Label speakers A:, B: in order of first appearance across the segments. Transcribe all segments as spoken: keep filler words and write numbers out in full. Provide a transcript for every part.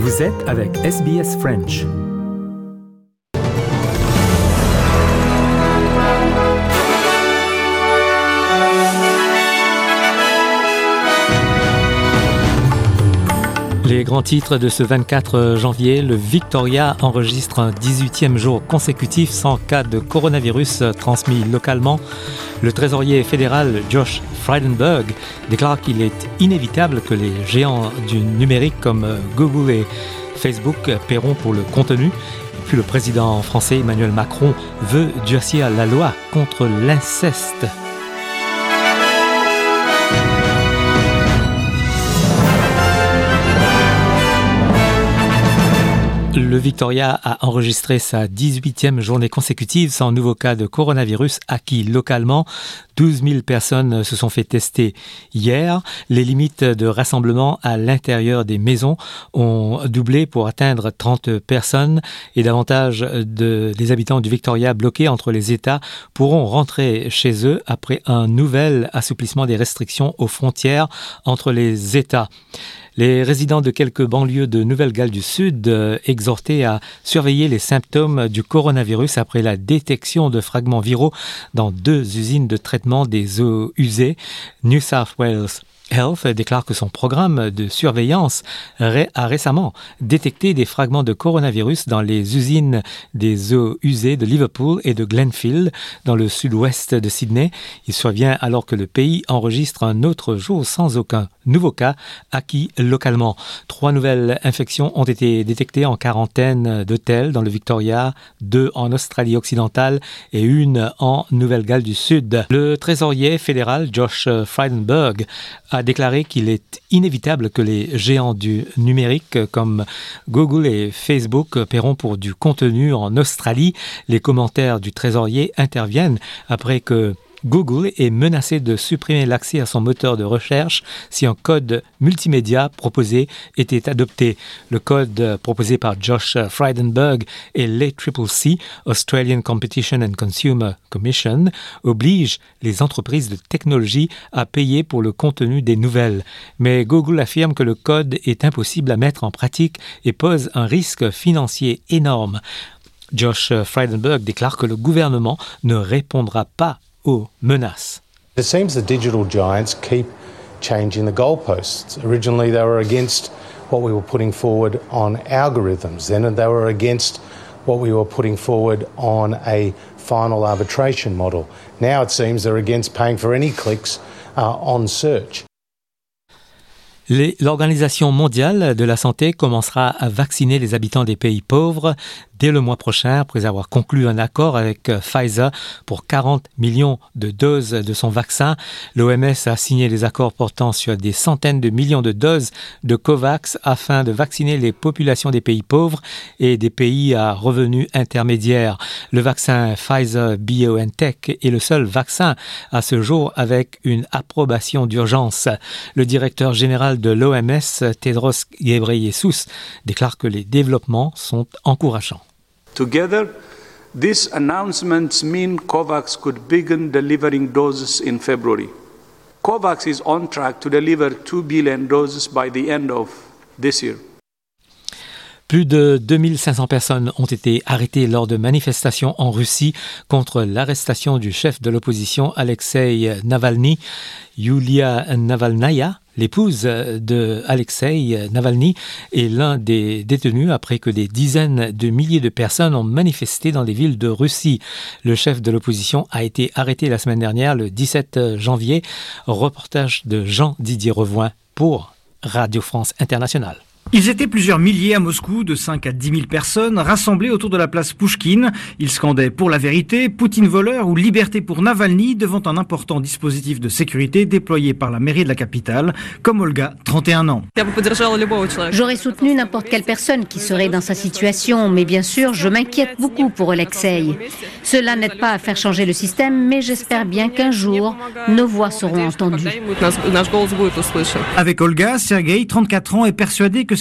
A: Vous êtes avec S B S French. Les grands titres de ce vingt-quatre janvier, le Victoria enregistre un dix-huitième jour consécutif sans cas de coronavirus transmis localement. Le trésorier fédéral Josh Frydenberg déclare qu'il est inévitable que les géants du numérique comme Google et Facebook paieront pour le contenu. Et puis le président français Emmanuel Macron veut durcir la loi contre l'inceste. Le Victoria a enregistré sa dix-huitième journée consécutive sans nouveau cas de coronavirus acquis localement. douze mille personnes se sont fait tester hier. Les limites de rassemblement à l'intérieur des maisons ont doublé pour atteindre trente personnes et davantage de, des habitants du Victoria bloqués entre les États pourront rentrer chez eux après un nouvel assouplissement des restrictions aux frontières entre les États. Les résidents de quelques banlieues de Nouvelle-Galles du Sud euh, exhortés à surveiller les symptômes du coronavirus après la détection de fragments viraux dans deux usines de traitement des eaux usées. New South Wales Health déclare que son programme de surveillance a récemment détecté des fragments de coronavirus dans les usines des eaux usées de Liverpool et de Glenfield dans le sud-ouest de Sydney. Il survient alors que le pays enregistre un autre jour sans aucun nouveau cas acquis localement. Trois nouvelles infections ont été détectées en quarantaine d'hôtels dans le Victoria, deux en Australie occidentale et une en Nouvelle-Galles du Sud. Le trésorier fédéral Josh Frydenberg a déclaré qu'il est inévitable que les géants du numérique comme Google et Facebook paieront pour du contenu en Australie. Les commentaires du trésorier interviennent après que Google est menacé de supprimer l'accès à son moteur de recherche si un code multimédia proposé était adopté. Le code proposé par Josh Frydenberg et l'A C C C, Australian Competition and Consumer Commission, oblige les entreprises de technologie à payer pour le contenu des nouvelles. Mais Google affirme que le code est impossible à mettre en pratique et pose un risque financier énorme. Josh Frydenberg déclare que le gouvernement ne répondra pas aux menaces.
B: It seems the digital giants keep changing the goalposts. Originally they were against what we were putting forward on algorithms. Then they were against what we were putting forward on a final arbitration model. Now it seems they're against paying for any clicks uh, on search.
A: Les, l'Organisation mondiale de la santé commencera à vacciner les habitants des pays pauvres dès le mois prochain, après avoir conclu un accord avec Pfizer pour quarante millions de doses de son vaccin. L'O M S a signé les accords portant sur des centaines de millions de doses de COVAX afin de vacciner les populations des pays pauvres et des pays à revenus intermédiaires. Le vaccin Pfizer-BioNTech est le seul vaccin à ce jour avec une approbation d'urgence. Le directeur général de l'O M S, Tedros Ghebreyesus, déclare que les développements sont encourageants.
C: Together, these announcements mean COVAX could begin delivering doses in February. COVAX is on track to deliver two billion doses by the end of this year.
A: Plus de deux mille cinq cents personnes ont été arrêtées lors de manifestations en Russie contre l'arrestation du chef de l'opposition Alexei Navalny. Yulia Navalnaya, l'épouse de Alexei Navalny, est l'un des détenus après que des dizaines de milliers de personnes ont manifesté dans des villes de Russie. Le chef de l'opposition a été arrêté la semaine dernière, le dix-sept janvier. Reportage de Jean-Didier Revoin pour Radio France Internationale.
D: Ils étaient plusieurs milliers à Moscou, de cinq à dix mille personnes, rassemblées autour de la place Pouchkine. Ils scandaient pour la vérité, Poutine voleur ou liberté pour Navalny devant un important dispositif de sécurité déployé par la mairie de la capitale, comme Olga, trente et un ans.
E: J'aurais soutenu n'importe quelle personne qui serait dans sa situation, mais bien sûr, je m'inquiète beaucoup pour Alexei. Cela n'aide pas à faire changer le système, mais j'espère bien qu'un jour, nos voix seront entendues.
D: Avec Olga, Sergei, trente-quatre ans, est persuadé que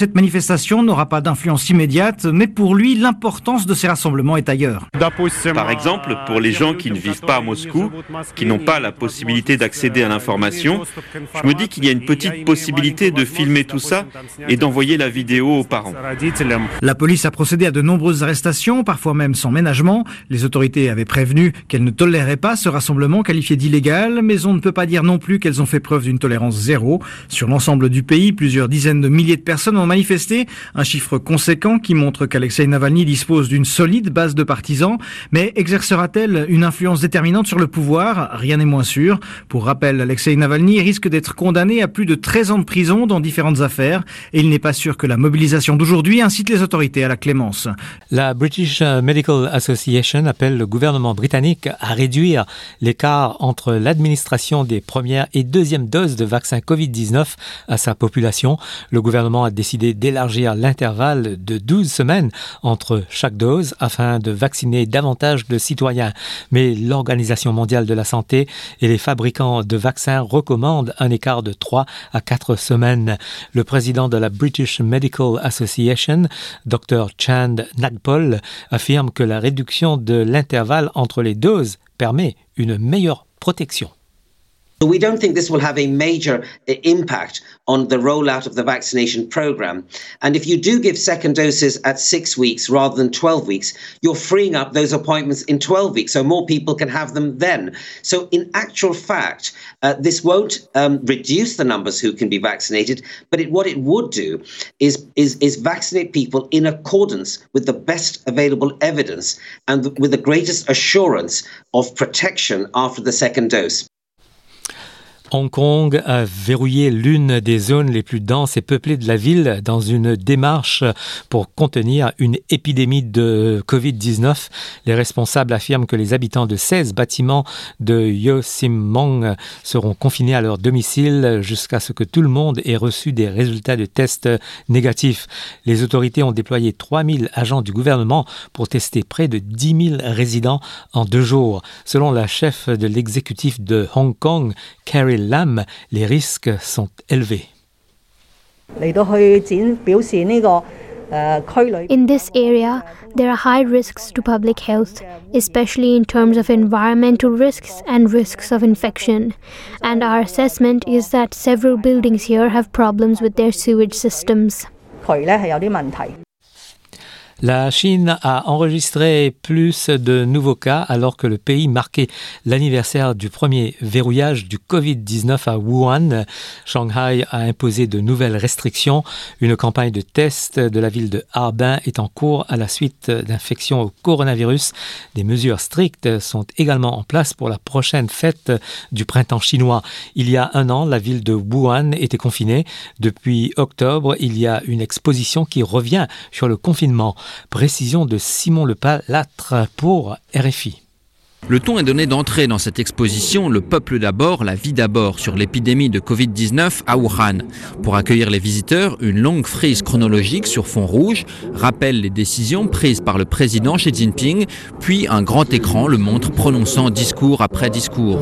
D: cette manifestation n'aura pas d'influence immédiate, mais pour lui, l'importance de ces rassemblements est ailleurs.
F: Par exemple, pour les gens qui ne vivent pas à Moscou, qui n'ont pas la possibilité d'accéder à l'information, je me dis qu'il y a une petite possibilité de filmer tout ça et d'envoyer la vidéo aux parents.
D: La police a procédé à de nombreuses arrestations, parfois même sans ménagement. Les autorités avaient prévenu qu'elles ne toléraient pas ce rassemblement qualifié d'illégal, mais on ne peut pas dire non plus qu'elles ont fait preuve d'une tolérance zéro. Sur l'ensemble du pays, plusieurs dizaines de milliers de personnes ont manifesté, un chiffre conséquent qui montre qu'Alexeï Navalny dispose d'une solide base de partisans. Mais exercera-t-elle une influence déterminante sur le pouvoir ? Rien n'est moins sûr. Pour rappel, Alexeï Navalny risque d'être condamné à plus de treize ans de prison dans différentes affaires et il n'est pas sûr que la mobilisation d'aujourd'hui incite les autorités à la clémence.
A: La British Medical Association appelle le gouvernement britannique à réduire l'écart entre l'administration des premières et deuxièmes doses de vaccin covid dix-neuf à sa population. Le gouvernement a décidé d'élargir l'intervalle de douze semaines entre chaque dose afin de vacciner davantage de citoyens. Mais l'Organisation mondiale de la santé et les fabricants de vaccins recommandent un écart de trois à quatre semaines. Le président de la British Medical Association, docteur Chand Nagpal, affirme que la réduction de l'intervalle entre les doses permet une meilleure protection.
G: We don't think this will have a major impact on the rollout of the vaccination program. And if you do give second doses at six weeks rather than twelve weeks, you're freeing up those appointments in twelve weeks, so more people can have them then. So in actual fact, uh, this won't um, reduce the numbers who can be vaccinated, but it, what it would do is, is, is vaccinate people in accordance with the best available evidence and with the greatest assurance of protection after the second dose.
A: Hong Kong a verrouillé l'une des zones les plus denses et peuplées de la ville dans une démarche pour contenir une épidémie de covid dix-neuf. Les responsables affirment que les habitants de seize bâtiments de Yew Sim Mong seront confinés à leur domicile jusqu'à ce que tout le monde ait reçu des résultats de tests négatifs. Les autorités ont déployé trois mille agents du gouvernement pour tester près de dix mille résidents en deux jours. Selon la chef de l'exécutif de Hong Kong, Carrie Lam, les risques sont élevés.
H: In this area, there are high risks to public health, especially in terms of environmental risks and risks of infection. And our assessment is that several buildings here have problems with their sewage systems.
A: La Chine a enregistré plus de nouveaux cas alors que le pays marquait l'anniversaire du premier verrouillage du covid dix-neuf à Wuhan. Shanghai a imposé de nouvelles restrictions. Une campagne de tests de la ville de Harbin est en cours à la suite d'infections au coronavirus. Des mesures strictes sont également en place pour la prochaine fête du printemps chinois. Il y a un an, la ville de Wuhan était confinée. Depuis octobre, il y a une exposition qui revient sur le confinement. Précision de Simon Lepalatre pour R F I.
I: Le ton est donné d'entrée dans cette exposition « Le peuple d'abord, la vie d'abord » sur l'épidémie de covid dix-neuf à Wuhan. Pour accueillir les visiteurs, une longue frise chronologique sur fond rouge rappelle les décisions prises par le président Xi Jinping, puis un grand écran le montre prononçant discours après discours.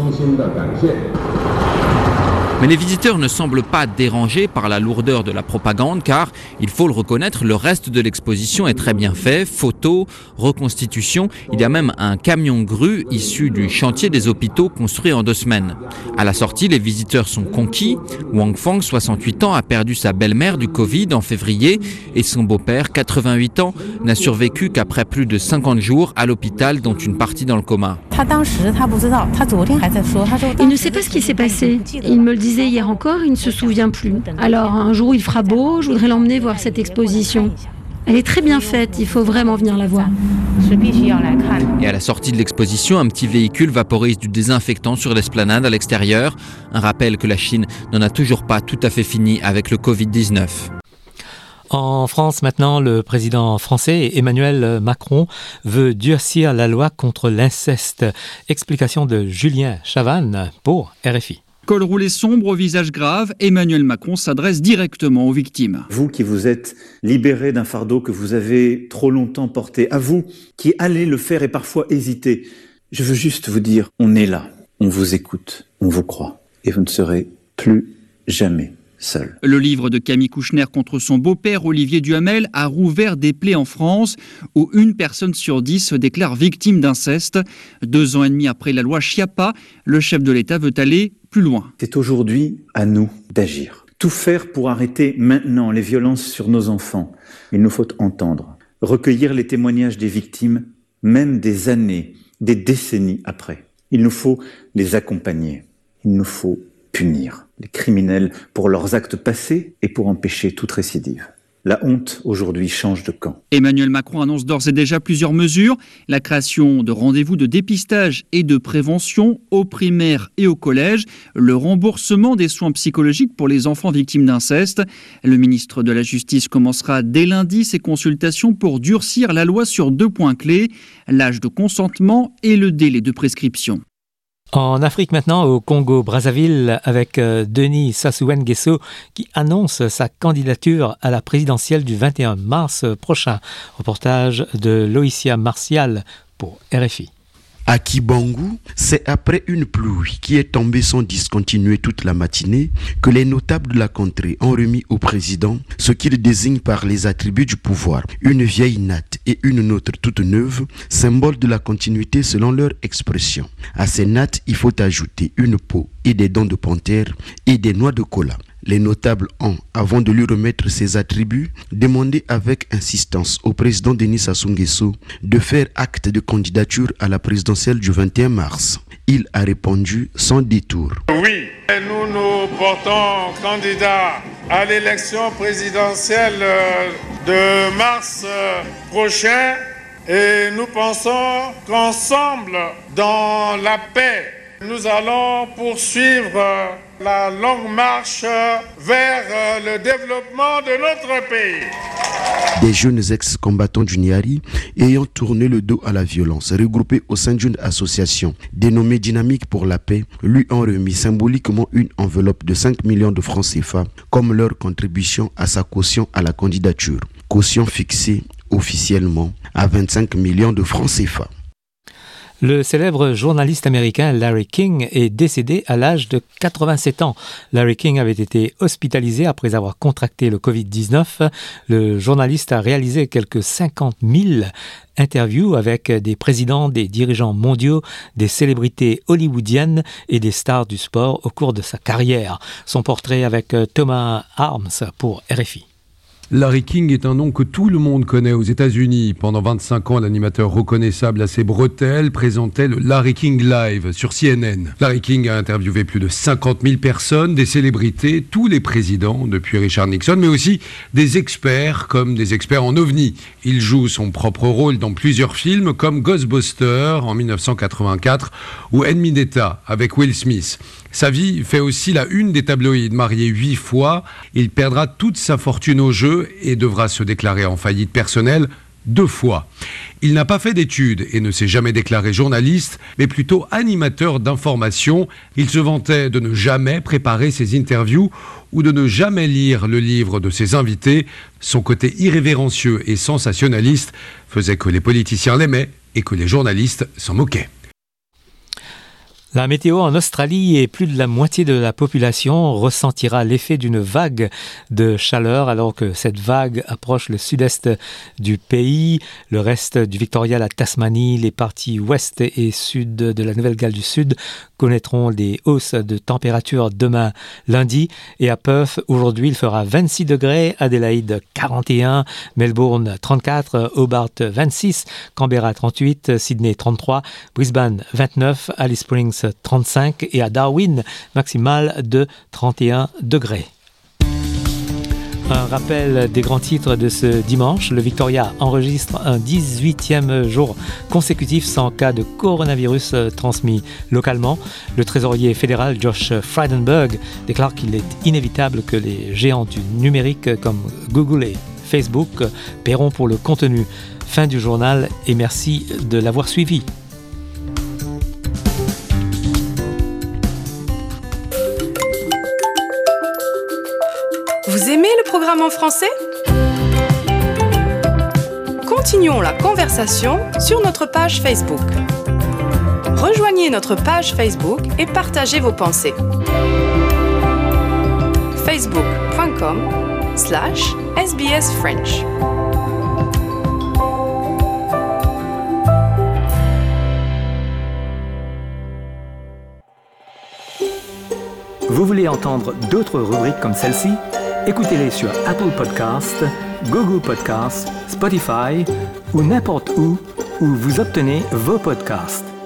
I: Mais les visiteurs ne semblent pas dérangés par la lourdeur de la propagande car, il faut le reconnaître, le reste de l'exposition est très bien fait. Photos, reconstitutions, il y a même un camion grue issu du chantier des hôpitaux construit en deux semaines. À la sortie, les visiteurs sont conquis. Wang Feng, soixante-huit ans, a perdu sa belle-mère du Covid en février et son beau-père, quatre-vingt-huit ans, n'a survécu qu'après plus de cinquante jours à l'hôpital dont une partie dans le coma.
J: Il ne sait pas ce qui s'est passé. Il me le disait hier encore, il ne se souvient plus. Alors un jour il fera beau, je voudrais l'emmener voir cette exposition. Elle est très bien faite, il faut vraiment venir la voir.
I: Et à la sortie de l'exposition, un petit véhicule vaporise du désinfectant sur l'esplanade à l'extérieur. Un rappel que la Chine n'en a toujours pas tout à fait fini avec le covid dix-neuf.
A: En France maintenant, le président français Emmanuel Macron veut durcir la loi contre l'inceste. Explication de Julien Chavannes pour R F I.
K: Col roulé sombre, visage grave, Emmanuel Macron s'adresse directement aux victimes.
L: Vous qui vous êtes libérés d'un fardeau que vous avez trop longtemps porté, à vous qui allez le faire et parfois hésiter, je veux juste vous dire, on est là, on vous écoute, on vous croit et vous ne serez plus jamais seul.
K: Le livre de Camille Kouchner contre son beau-père Olivier Duhamel a rouvert des plaies en France où une personne sur dix se déclare victime d'inceste. Deux ans et demi après la loi Schiappa, le chef de l'État veut aller plus loin.
L: C'est aujourd'hui à nous d'agir. Tout faire pour arrêter maintenant les violences sur nos enfants. Il nous faut entendre, recueillir les témoignages des victimes, même des années, des décennies après. Il nous faut les accompagner. Il nous faut punir les criminels pour leurs actes passés et pour empêcher toute récidive. La honte, aujourd'hui, change de camp.
K: Emmanuel Macron annonce d'ores et déjà plusieurs mesures. La création de rendez-vous de dépistage et de prévention au primaire et au collège. Le remboursement des soins psychologiques pour les enfants victimes d'inceste. Le ministre de la Justice commencera dès lundi ses consultations pour durcir la loi sur deux points clés, l'âge de consentement et le délai de prescription.
A: En Afrique maintenant, au Congo-Brazzaville, avec euh, Denis Sassou Nguesso qui annonce sa candidature à la présidentielle du vingt et un mars prochain. Reportage de Loïcia Martial pour R F I.
M: À Kibangu, c'est après une pluie qui est tombée sans discontinuer toute la matinée que les notables de la contrée ont remis au président ce qu'il désigne par les attributs du pouvoir. Une vieille natte et une nôtre toute neuve, symbole de la continuité selon leur expression. À ces nattes, il faut ajouter une peau et des dents de panthère et des noix de cola. Les notables ont, avant de lui remettre ses attributs, demandé avec insistance au président Denis Sassou Nguesso de faire acte de candidature à la présidentielle du vingt et un mars. Il a répondu sans détour.
N: Oui, nous nous portons candidats à l'élection présidentielle de mars prochain et nous pensons qu'ensemble, dans la paix, nous allons poursuivre la longue marche vers le développement de notre pays.
M: Des jeunes ex-combattants du Niari ayant tourné le dos à la violence, regroupés au sein d'une association dénommée Dynamique pour la paix, lui ont remis symboliquement une enveloppe de cinq millions de francs C F A comme leur contribution à sa caution à la candidature. Caution fixée officiellement à vingt-cinq millions de francs C F A.
A: Le célèbre journaliste américain Larry King est décédé à l'âge de quatre-vingt-sept ans. Larry King avait été hospitalisé après avoir contracté le covid dix-neuf. Le journaliste a réalisé quelques cinquante mille interviews avec des présidents, des dirigeants mondiaux, des célébrités hollywoodiennes et des stars du sport au cours de sa carrière. Son portrait avec Thomas Arms pour R F I.
O: Larry King est un nom que tout le monde connaît aux États-Unis. Pendant vingt-cinq ans, l'animateur reconnaissable à ses bretelles présentait le Larry King Live sur C N N. Larry King a interviewé plus de cinquante mille personnes, des célébrités, tous les présidents depuis Richard Nixon, mais aussi des experts comme des experts en ovnis. Il joue son propre rôle dans plusieurs films comme Ghostbusters en dix-neuf cent quatre-vingt-quatre ou Ennemi d'État avec Will Smith. Sa vie fait aussi la une des tabloïds. Marié huit fois, il perdra toute sa fortune au jeu et devra se déclarer en faillite personnelle deux fois. Il n'a pas fait d'études et ne s'est jamais déclaré journaliste, mais plutôt animateur d'information. Il se vantait de ne jamais préparer ses interviews ou de ne jamais lire le livre de ses invités. Son côté irrévérencieux et sensationnaliste faisait que les politiciens l'aimaient et que les journalistes s'en moquaient.
A: La météo en Australie et plus de la moitié de la population ressentira l'effet d'une vague de chaleur alors que cette vague approche le sud-est du pays. Le reste du Victoria, la Tasmanie, les parties ouest et sud de la Nouvelle-Galles du Sud connaîtront des hausses de température demain lundi. Et à Perth, aujourd'hui, il fera vingt-six degrés, Adélaïde quarante et un, Melbourne trente-quatre, Hobart vingt-six, Canberra trente-huit, Sydney trente-trois, Brisbane vingt-neuf, Alice Springs trente-cinq et à Darwin, maximale de trente et un degrés. Un rappel des grands titres de ce dimanche. Le Victoria enregistre un dix-huitième jour consécutif sans cas de coronavirus transmis localement. Le trésorier fédéral Josh Frydenberg déclare qu'il est inévitable que les géants du numérique comme Google et Facebook paieront pour le contenu. Fin du journal et merci de l'avoir suivi.
P: Vous aimez le programme en français ? Continuons la conversation sur notre page Facebook. Rejoignez notre page Facebook et partagez vos pensées. facebook.com slash sbsfrench.
Q: Vous voulez entendre d'autres rubriques comme celle-ci? Écoutez-les sur Apple Podcasts, Google Podcasts, Spotify ou n'importe où où vous obtenez vos podcasts.